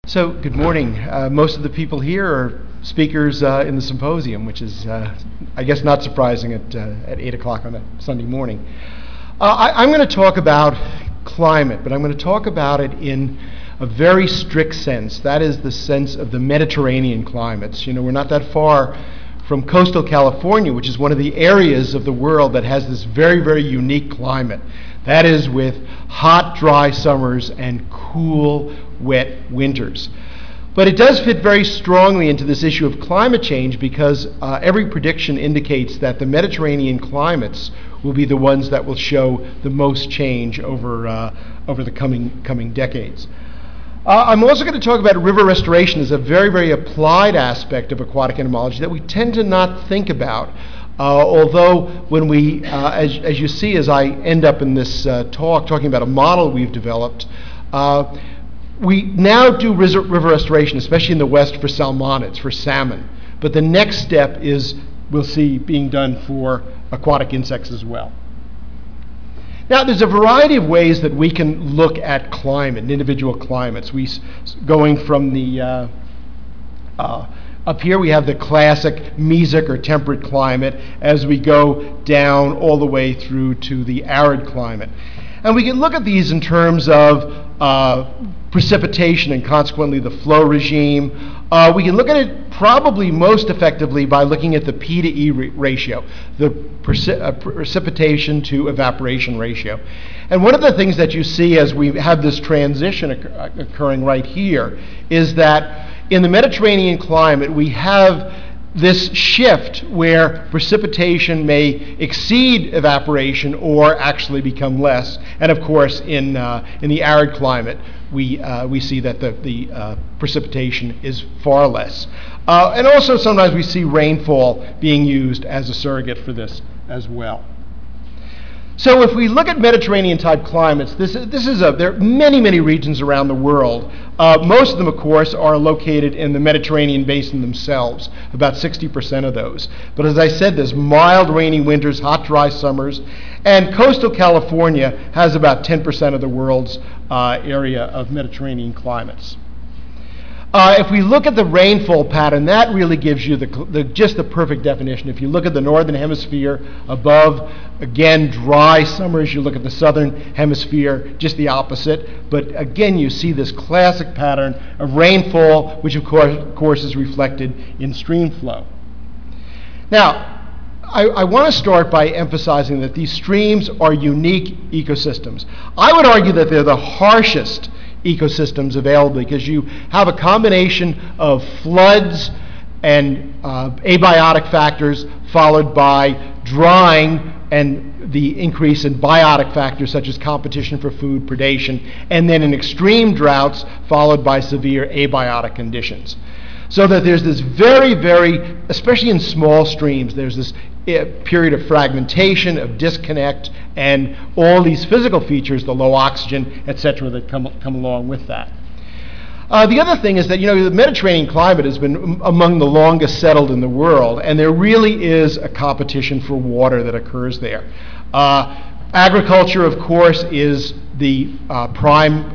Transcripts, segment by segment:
So, good morning. Most of the people here are speakers in the symposium, which is, I guess, not surprising at 8 o'clock on a Sunday morning. I'm going to talk about climate, but I'm going to talk about it in a very strict sense. That is the sense of the Mediterranean climates. You know, we're not that far from coastal California, which is one of the areas of the world that has this very, very unique climate. That is with hot, dry summers and cool, wet winters. But it does fit very strongly into this issue of climate change because every prediction indicates that the Mediterranean climates will be the ones that will show the most change over the coming decades. I'm also going to talk about river restoration as a very, very applied aspect of aquatic entomology that we tend to not think about. Although when we, as you see as I end up in this talk talking about a model we've developed, we now do river restoration, especially in the West, for salmonids, for salmon. But the next step is, we'll see, being done for aquatic insects as well. Now, there's a variety of ways that we can look at climate, individual climates. Going from the up here we have the classic mesic or temperate climate as we go down all the way through to the arid climate. And we can look at these in terms of precipitation and consequently the flow regime. We can look at it probably most effectively by looking at the P to E ratio, the precipitation to evaporation ratio. And one of the things that you see as we have this transition occurring right here is that in the Mediterranean climate, we have this shift where precipitation may exceed evaporation or actually become less. And of course, in the arid climate, we see that the precipitation is far less. And also sometimes we see rainfall being used as a surrogate for this as well. So if we look at Mediterranean-type climates, there are many, many regions around the world. Most of them, of course, are located in the Mediterranean basin themselves, about 60% of those. But as I said, there's mild, rainy winters, hot, dry summers, and coastal California has about 10% of the world's area of Mediterranean climates. If we look at the rainfall pattern, that really gives you just the perfect definition. If you look at the northern hemisphere above, again, dry summers. You look at the southern hemisphere, just the opposite. But again, you see this classic pattern of rainfall, which of course is reflected in stream flow. Now, I want to start by emphasizing that these streams are unique ecosystems. I would argue that they're the harshest ecosystems available because you have a combination of floods and abiotic factors followed by drying and the increase in biotic factors such as competition for food, predation, and then in extreme droughts followed by severe abiotic conditions. So that there's this very, very, especially in small streams, there's this period of fragmentation, of disconnect, and all these physical features, the low oxygen, et cetera, that come along with that. The other thing is that, you know, the Mediterranean climate has been among the longest settled in the world, and there really is a competition for water that occurs there. Agriculture, of course, is the prime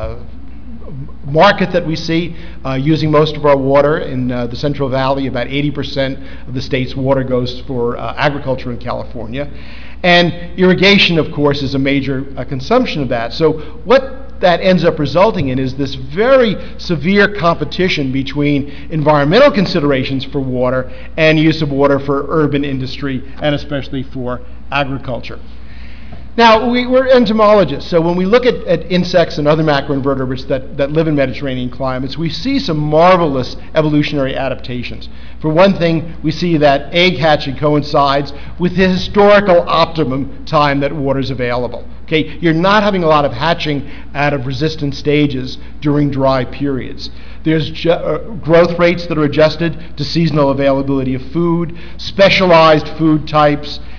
market that we see, using most of our water in the Central Valley. About 80% of the state's water goes for agriculture in California. And irrigation, of course, is a major consumption of that. So what that ends up resulting in is this very severe competition between environmental considerations for water and use of water for urban industry and especially for agriculture. Now, we're entomologists, so when we look at insects and other macroinvertebrates that live in Mediterranean climates, we see some marvelous evolutionary adaptations. For one thing, we see that egg hatching coincides with the historical optimum time that water is available. Okay, you're not having a lot of hatching out of resistant stages during dry periods. There's growth rates that are adjusted to seasonal availability of food, specialized food types,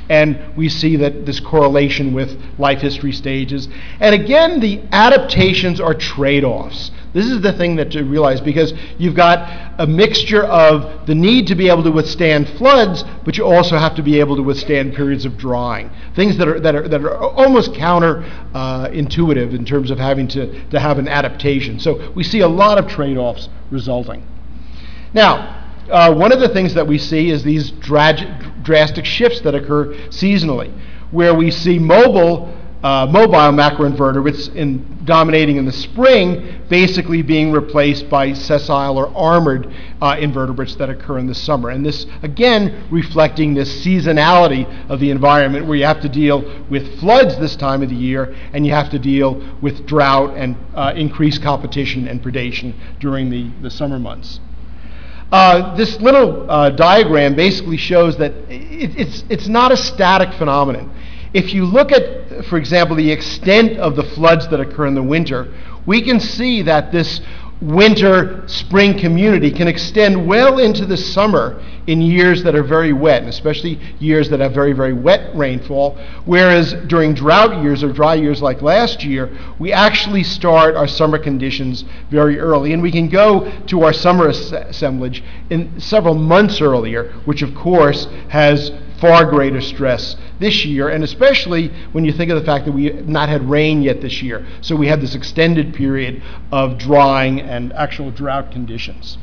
And we see that this correlation with life history stages. And again, the adaptations are trade-offs. This is the thing that to realize, because you've got a mixture of the need to be able to withstand floods, but you also have to be able to withstand periods of drying. Things that are almost counter-intuitive in terms of having to have an adaptation. So we see a lot of trade-offs resulting. Now, one of the things that we see is these drastic shifts that occur seasonally, where we see mobile macroinvertebrates dominating in the spring, basically being replaced by sessile or armored invertebrates that occur in the summer. And this, again, reflecting this seasonality of the environment, where you have to deal with floods this time of the year, and you have to deal with drought and increased competition and predation during the summer months. This little diagram basically shows that it's not a static phenomenon. If you look at, for example, the extent of the floods that occur in the winter, we can see that this winter-spring community can extend well into the summer in years that are very wet, and especially years that have very, very wet rainfall, whereas during drought years or dry years like last year, we actually start our summer conditions very early, and we can go to our summer assemblage in several months earlier, which of course has far greater stress this year, and especially when you think of the fact that we have not had rain yet this year. So we have this extended period of drying and actual drought conditions.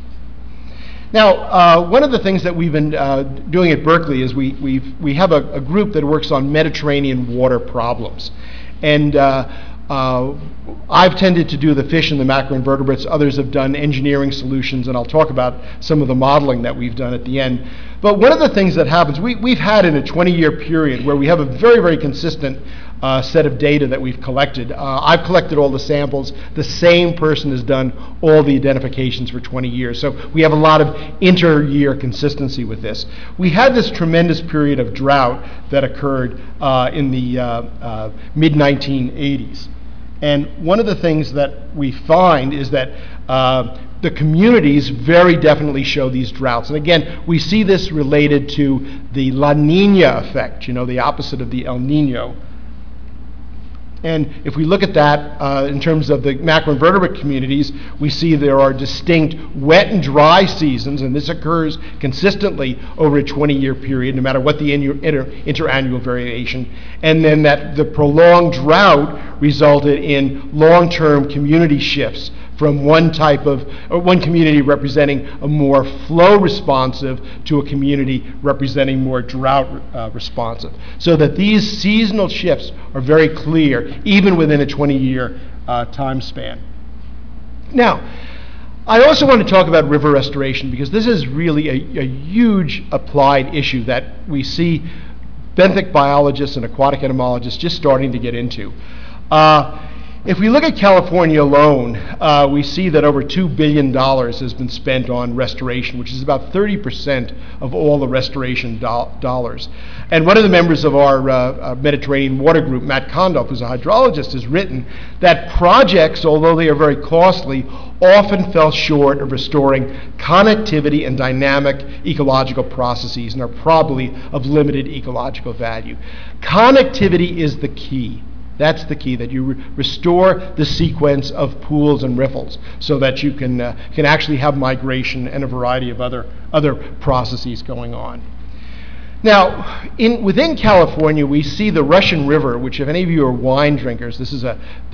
Now, one of the things that we've been doing at Berkeley is we have a group that works on Mediterranean water problems. And I've tended to do the fish and the macroinvertebrates. Others have done engineering solutions, and I'll talk about some of the modeling that we've done at the end. But one of the things that happens, we've had in a 20-year period where we have a very, very consistent set of data that we've collected. I've collected all the samples. The same person has done all the identifications for 20 years. So we have a lot of inter-year consistency with this. We had this tremendous period of drought that occurred in the mid-1980s. And one of the things that we find is that the communities very definitely show these droughts. And again, we see this related to the La Nina effect, the opposite of the El Nino. And if we look at that in terms of the macroinvertebrate communities, we see there are distinct wet and dry seasons, and this occurs consistently over a 20-year period, no matter what the interannual variation. And then that the prolonged drought resulted in long-term community shifts from one community representing a more flow responsive to a community representing more drought responsive. So that these seasonal shifts are very clear, even within a 20-year time span. Now, I also want to talk about river restoration, because this is really a huge applied issue that we see benthic biologists and aquatic entomologists just starting to get into. If we look at California alone, we see that over $2 billion has been spent on restoration, which is about 30% of all the restoration dollars. And one of the members of our Mediterranean Water Group, Matt Condolf, who's a hydrologist, has written that projects, although they are very costly, often fell short of restoring connectivity and dynamic ecological processes and are probably of limited ecological value. Connectivity is the key. That's the key, that you restore the sequence of pools and riffles so that you can actually have migration and a variety of other processes going on. Now, within California, we see the Russian River, which if any of you are wine drinkers, this is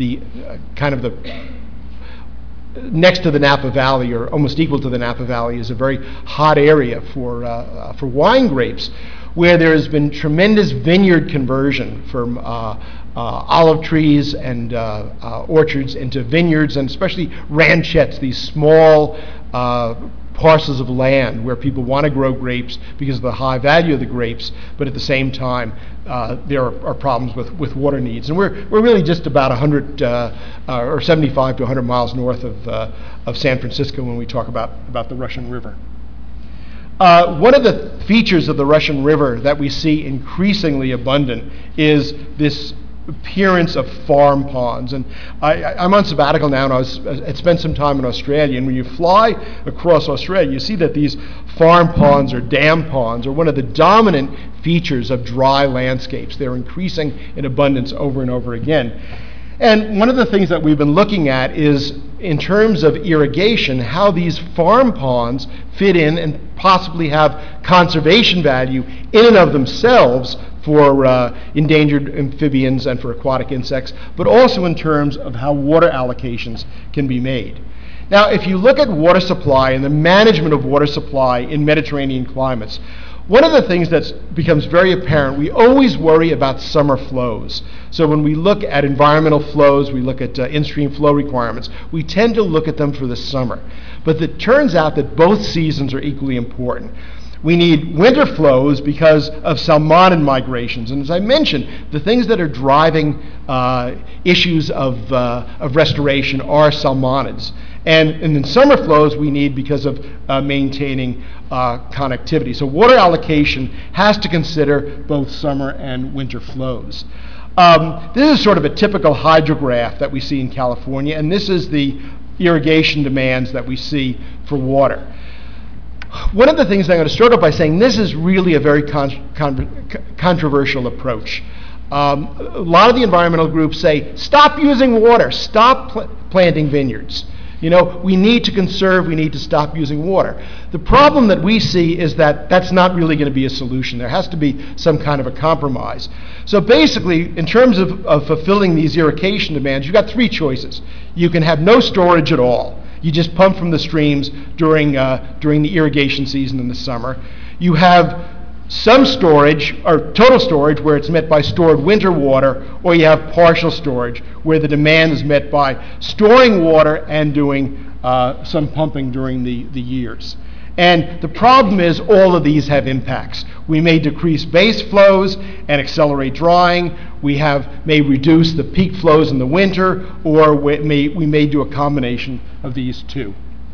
next to the Napa Valley, or almost equal to the Napa Valley, is a very hot area for wine grapes, where there has been tremendous vineyard conversion from olive trees and orchards into vineyards, and especially ranchettes, these small parcels of land where people want to grow grapes because of the high value of the grapes, but at the same time there are problems with water needs. And we're really just about 100 or 75 to 100 miles north of San Francisco when we talk about the Russian River. One of the features of the Russian River that we see increasingly abundant is this appearance of farm ponds. And I'm on sabbatical now, and I'd spent some time in Australia, and when you fly across Australia, you see that these farm ponds or dam ponds are one of the dominant features of dry landscapes. They're increasing in abundance over and over again. And one of the things that we've been looking at is, in terms of irrigation, how these farm ponds fit in and possibly have conservation value in and of themselves for endangered amphibians and for aquatic insects, but also in terms of how water allocations can be made. Now, if you look at water supply and the management of water supply in Mediterranean climates, one of the things that becomes very apparent, we always worry about summer flows. So when we look at environmental flows, we look at in-stream flow requirements, we tend to look at them for the summer. But it turns out that both seasons are equally important. We need winter flows because of salmonid migrations. And as I mentioned, the things that are driving issues of restoration are salmonids. And in summer flows, we need because of maintaining connectivity. So water allocation has to consider both summer and winter flows. This is sort of a typical hydrograph that we see in California, and this is the irrigation demands that we see for water. One of the things I'm going to start off by saying, this is really a very controversial approach. A lot of the environmental groups say, stop using water, stop planting vineyards. You know, we need to conserve, we need to stop using water. The problem that we see is that that's not really going to be a solution. There has to be some kind of a compromise. So basically, in terms of fulfilling these irrigation demands, you've got three choices. You can have no storage at all. You just pump from the streams during the irrigation season in the summer. You have some storage, or total storage, where it's met by stored winter water, or you have partial storage, where the demand is met by storing water and doing some pumping during the years. And the problem is all of these have impacts. We may decrease base flows and accelerate drying. We may reduce the peak flows in the winter, or we may do a combination of these two.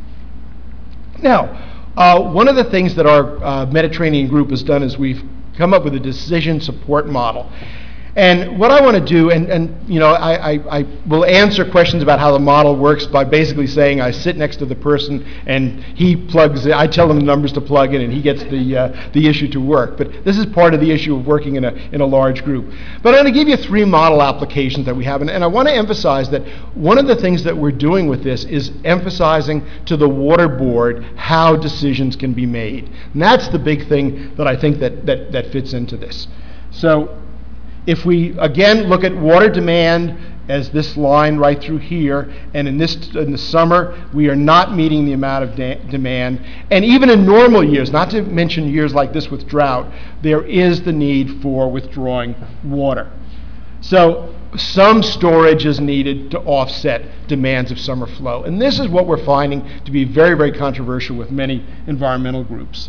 Now, one of the things that our Mediterranean group has done is we've come up with a decision support model. And what I want to do, and you know, I will answer questions about how the model works by basically saying I sit next to the person and he plugs it, I tell him the numbers to plug in and he gets the issue to work. But this is part of the issue of working in a large group. But I'm going to give you three model applications that we have, and I want to emphasize that one of the things that we're doing with this is emphasizing to the water board how decisions can be made. And that's the big thing that I think that fits into this. So if we, again, look at water demand as this line right through here, and in the summer, we are not meeting the amount of demand. And even in normal years, not to mention years like this with drought, there is the need for withdrawing water. So some storage is needed to offset demands of summer flow. And this is what we're finding to be very, very controversial with many environmental groups.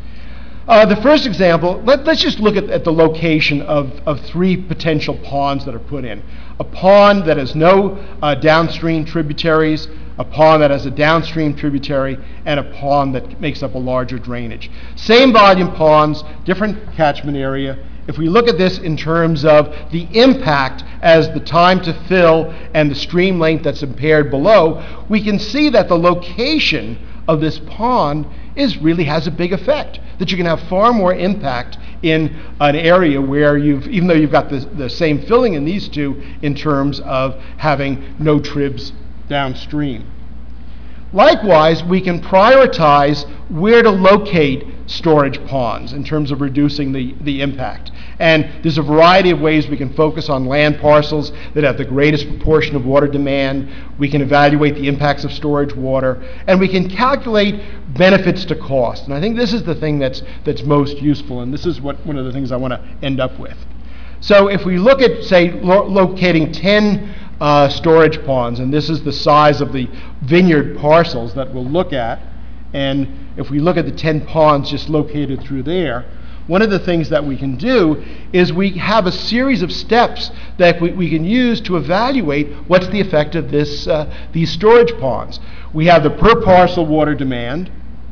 The first example, let's just look at the location of three potential ponds that are put in. A pond that has no downstream tributaries, a pond that has a downstream tributary, and a pond that makes up a larger drainage. Same volume ponds, different catchment area. If we look at this in terms of the impact as the time to fill and the stream length that's impaired below, we can see that the location of this pond really has a big effect, that you can have far more impact in an area where even though you've got the same filling in these two in terms of having no tribs downstream. Likewise, we can prioritize where to locate storage ponds in terms of reducing the impact. And there's a variety of ways we can focus on land parcels that have the greatest proportion of water demand. We can evaluate the impacts of storage water, and we can calculate benefits to cost. And I think this is the thing that's most useful, and this is one of the things I want to end up with. So if we look at, say, locating 10 storage ponds, and this is the size of the vineyard parcels that we'll look at, and if we look at the 10 ponds just located through there, one of the things that we can do is we have a series of steps that we can use to evaluate what's the effect of these storage ponds. We have the per parcel water demand.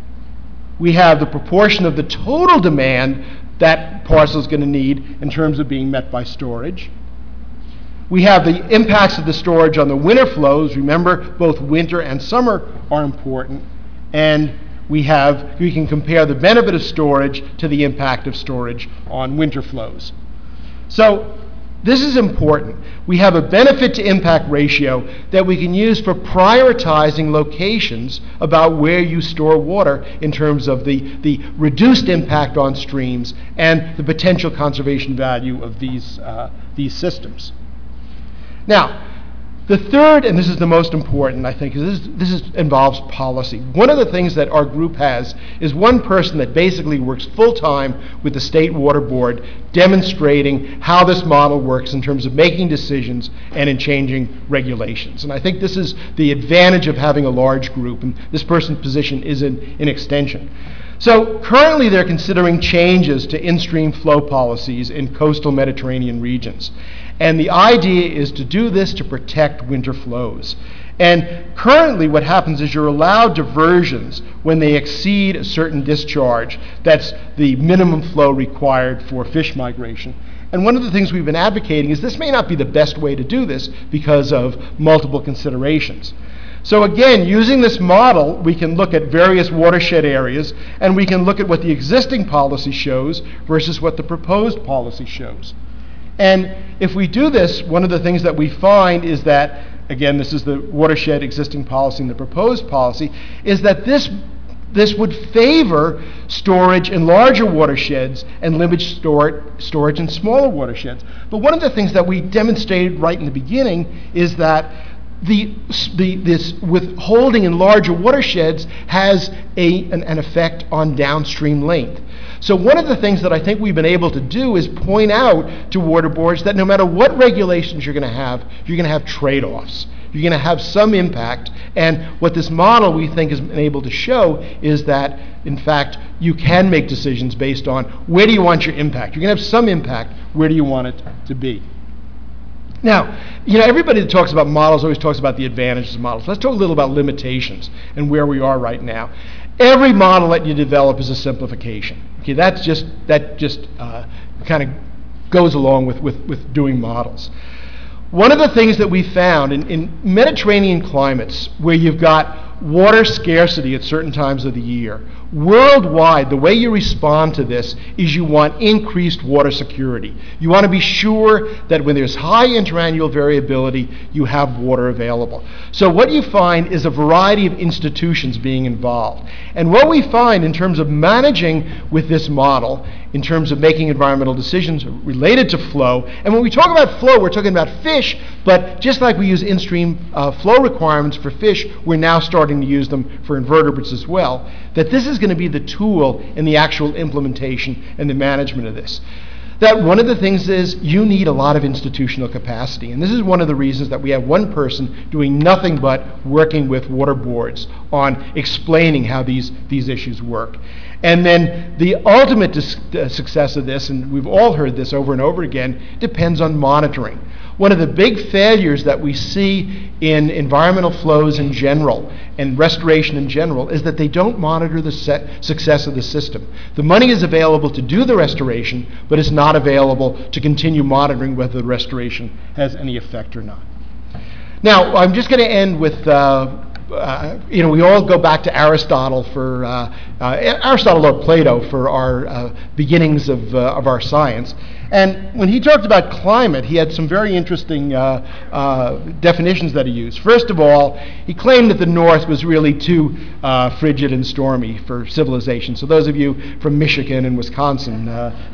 We have the proportion of the total demand that parcel is going to need in terms of being met by storage. We have the impacts of the storage on the winter flows. Remember, both winter and summer are important. And we can compare the benefit of storage to the impact of storage on winter flows. So this is important. We have a benefit to impact ratio that we can use for prioritizing locations about where you store water in terms of the reduced impact on streams and the potential conservation value of these systems. Now, the third, and this is the most important, I think, is this involves policy. One of the things that our group has is one person that basically works full-time with the State Water Board, demonstrating how this model works in terms of making decisions and in changing regulations. And I think this is the advantage of having a large group, and this person's position is an extension. So currently they're considering changes to in-stream flow policies in coastal Mediterranean regions. And the idea is to do this to protect winter flows. And currently what happens is you're allowed diversions when they exceed a certain discharge. That's the minimum flow required for fish migration. And one of the things we've been advocating is this may not be the best way to do this because of multiple considerations. So again, using this model, we can look at various watershed areas, and we can look at what the existing policy shows versus what the proposed policy shows. And if we do this, one of the things that we find is that, again, this is the watershed existing policy and the proposed policy, is that this would favor storage in larger watersheds and limit storage in smaller watersheds. But one of the things that we demonstrated right in the beginning is that this withholding in larger watersheds has an effect on downstream length. So one of the things that I think we've been able to do is point out to water boards that no matter what regulations you're going to have trade-offs. You're going to have some impact. And what this model, we think, has been able to show is that, in fact, you can make decisions based on where do you want your impact. You're going to have some impact. Where do you want it to be? Now, everybody that talks about models always talks about the advantages of models. Let's talk a little about limitations and where we are right now. Every model that you develop is a simplification. Okay, that just kind of goes along with doing models. One of the things that we found in Mediterranean climates where you've got water scarcity at certain times of the year, worldwide, the way you respond to this is you want increased water security. You want to be sure that when there's high interannual variability, you have water available. So what you find is a variety of institutions being involved. And what we find in terms of managing with this model, in terms of making environmental decisions related to flow, and when we talk about flow, we're talking about fish, but just like we use in-stream flow requirements for fish, we're now starting to use them for invertebrates as well, that this is going to be the tool in the actual implementation and the management of this. That one of the things is you need a lot of institutional capacity. And this is one of the reasons that we have one person doing nothing but working with water boards on explaining how these issues work. And then the ultimate success of this, and we've all heard this over and over again, depends on monitoring. One of the big failures that we see in environmental flows in general and restoration in general is that they don't monitor the success of the system. The money is available to do the restoration, but it's not available to continue monitoring whether the restoration has any effect or not. Now, I'm just going to end with we all go back to Aristotle for Aristotle or Plato for our beginnings of our science. And when he talked about climate, he had some very interesting definitions that he used. First of all, he claimed that the North was really too frigid and stormy for civilization. So those of you from Michigan and Wisconsin,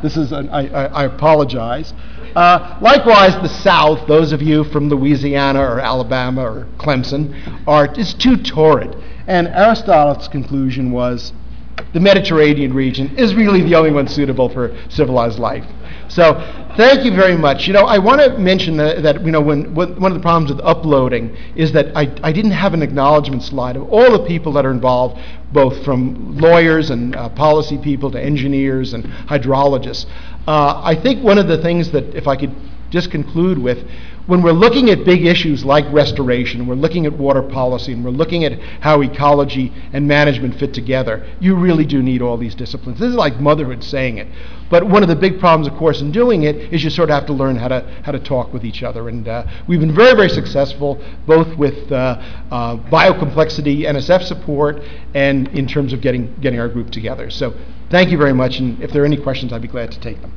I apologize. Likewise, the South, those of you from Louisiana or Alabama or Clemson, is too torrid. And Aristotle's conclusion was the Mediterranean region is really the only one suitable for civilized life. So thank you very much. I want to mention that when one of the problems with uploading is that I didn't have an acknowledgement slide of all the people that are involved, both from lawyers and policy people to engineers and hydrologists. I think one of the things that, if I could just conclude with, when we're looking at big issues like restoration, we're looking at water policy, and we're looking at how ecology and management fit together, you really do need all these disciplines. This is like motherhood saying it. But one of the big problems, of course, in doing it is you sort of have to learn how to talk with each other. And we've been very, very successful, both with biocomplexity NSF support and in terms of getting our group together. So thank you very much, and if there are any questions, I'd be glad to take them.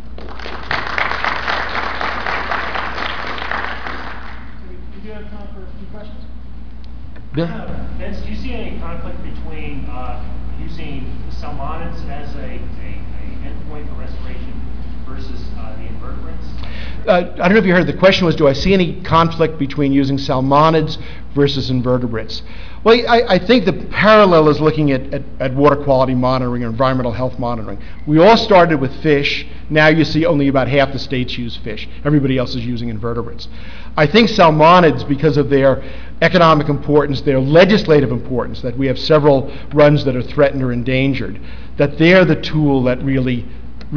Bill? Vince, do you see any conflict between using salmonids as a endpoint for restoration versus the invertebrates? I don't know if you heard, the question was, do I see any conflict between using salmonids versus invertebrates? Well, I think the parallel is looking at water quality monitoring or environmental health monitoring. We all started with fish. Now you see only about half the states use fish. Everybody else is using invertebrates. I think salmonids, because of their economic importance, their legislative importance, that we have several runs that are threatened or endangered, that they're the tool that really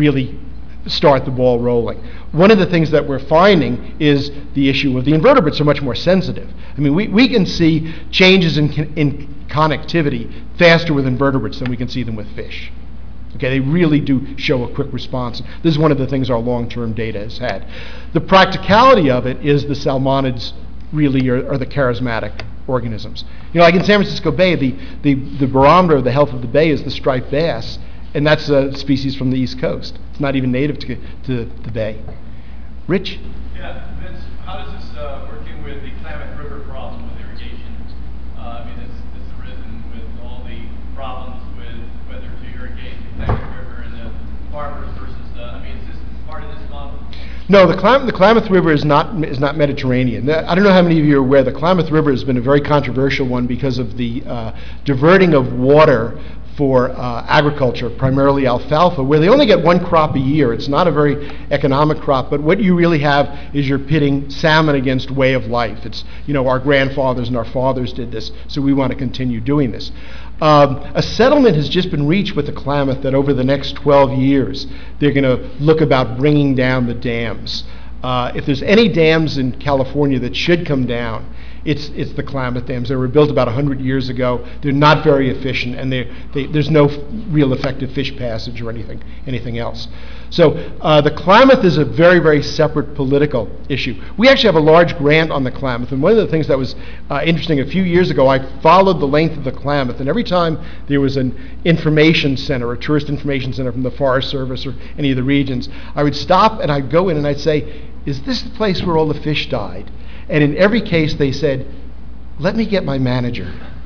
start the ball rolling. One of the things that we're finding is the issue of the invertebrates are much more sensitive. I mean, we can see changes in connectivity faster with invertebrates than we can see them with fish. Okay, they really do show a quick response. This is one of the things our long-term data has had. The practicality of it is the salmonids really are the charismatic organisms. You know, like in San Francisco Bay, the barometer of the health of the bay is the striped bass, and that's a species from the East Coast. It's not even native to the bay. Rich? Yeah, Vince, how does this working with the Klamath River problem with irrigation? I mean, it's arisen with all the problems with whether to irrigate the Klamath River and the farmers versus I mean, is this part of this model? No, the Klamath River is not Mediterranean. I don't know how many of you are aware, the Klamath River has been a very controversial one because of the diverting of water for agriculture, primarily alfalfa, where they only get one crop a year. It's not a very economic crop, but what you really have is you're pitting salmon against way of life. It's, you know, our grandfathers and our fathers did this, so we want to continue doing this. A settlement has just been reached with the Klamath that over the next 12 years, they're going to look about bringing down the dams. If there's any dams in California that should come down, it's the Klamath dams. They were built about 100 years ago. They're not very efficient, and there's no real effective fish passage or anything else. So the Klamath is a very, very separate political issue. We actually have a large grant on the Klamath, and one of the things that was interesting, a few years ago, I followed the length of the Klamath, and every time there was an information center, a tourist information center from the Forest Service or any of the regions, I would stop and I'd go in and I'd say, is this the place where all the fish died? And in every case, they said, let me get my manager.